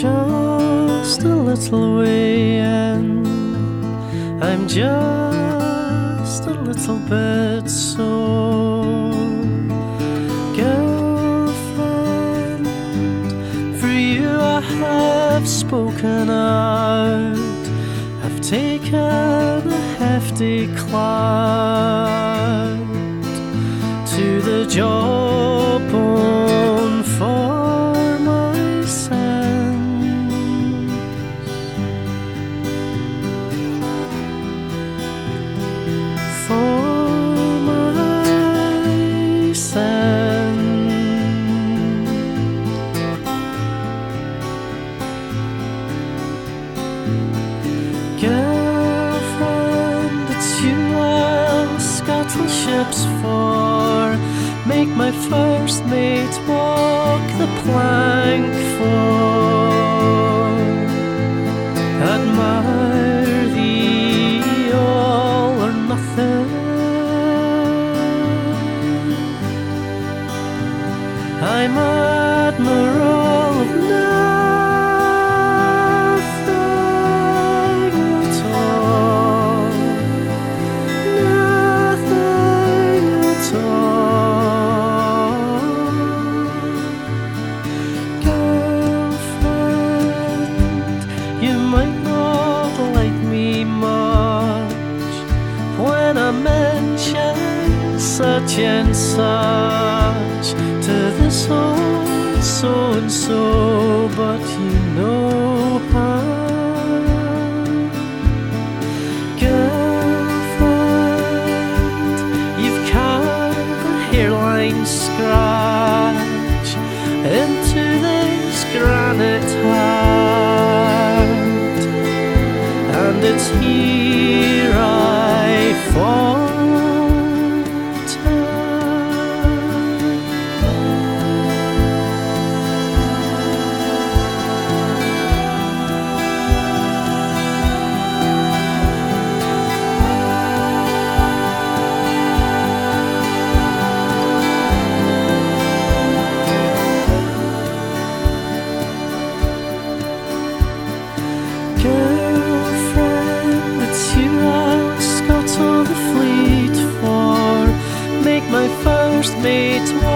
just a little way and I'm just a little bit sore. Girlfriend, for you I have spoken out. I've taken a hefty clout to the jawbone for my sins. For my sins. Girlfriend, it's you I'll scuttle ships for, make my first mate walk the plank for, admire thee all or nothing. I'm admiral of nothing at all, nothing at all. Girlfriend, you might not like me much when I mention such and such to this old so-and-so, but you know how. Girlfriend, you've carved a hairline scratch into this granite heart, and it's here I fall. Girlfriend, it's you I'll scuttle the fleet for, make my first mate